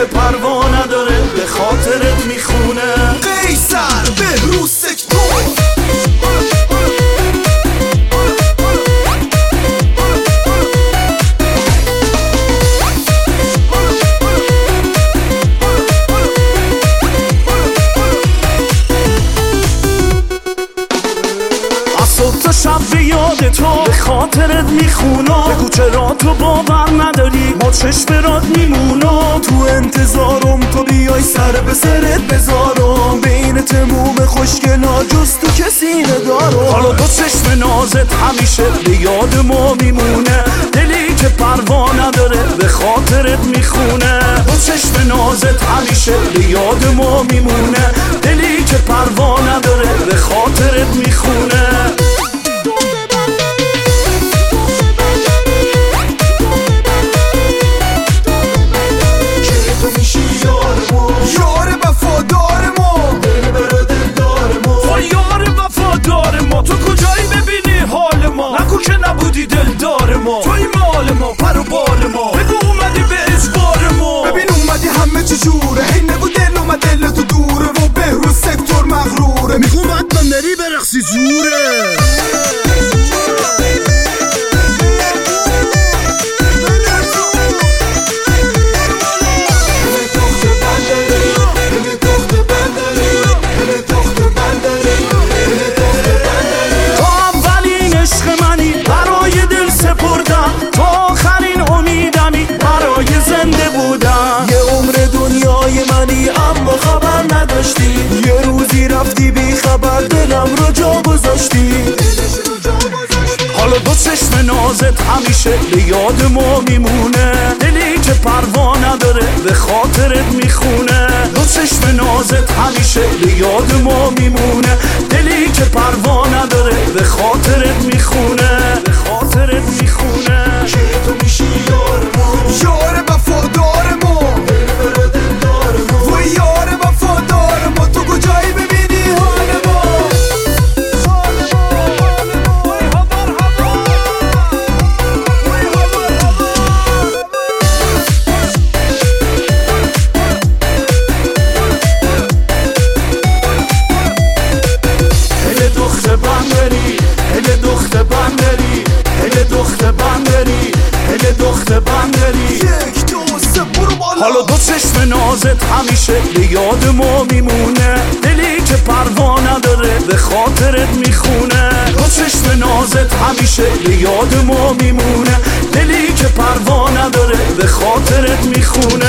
پروا نداره به خاطرت میخونه. قیصر بهروز سکتور تا شب به یاد تو به خاطرت میخونم. بگو چرا تو باور نداری ما چشم رات میمونم. تو انتظارم تو بیای سر به سرت بذارم. بین تموم خوشگلا جز تو کسی ندارم. حالا دو چشم نازت همیشه به یاد ما میمونه. دلی که پروا نداره به خاطرت میخونه. دو چشم نازت همیشه به یاد ما میمونه. دلی که پروا نداره به خاطرت میخونه. یار وفادار ما دل بر دلدار ما. یار وفادار ما تو کجایی ببینی حال ما؟ نگو که نبودی دلدار ما. توی مال ما پر و بال ما. بگو اومدی به اجبار ما. ببین اومدی همه چی جوره. هی نگو دل اومد دل تو دوره و بهروز سکتور مغروره. میخوام حتما نری برقصی جوره. اما خبر نداشتی یه روزی رفتی بی خبر دلم رو جا گذاشتی. حالا دو چشم نازت همیشه به یاد ما میمونه. دلی که پروا نداره به خاطرت میخونه. دو چشم نازت همیشه به یاد ما میمونه. دلی که پروا نداره به خاطرت میخونه. به خاطرت میخونه. که تو میشی یار ما. یار وفادار ما و یار وفادار ما. تو کجایی ببینی حال ما؟ هل دخت بندری هل دخت بندری هل دخت بندری هل دخت بندری. یک دو سه برو بالا. حالا دو چشم نازت همیشه به یاد ما میمونه. دلی که پروا نداره به خاطرت میخونه. دو چشم نازت همیشه به یاد ما میمونه. دلی که پروا نداره به خاطرت میخونه.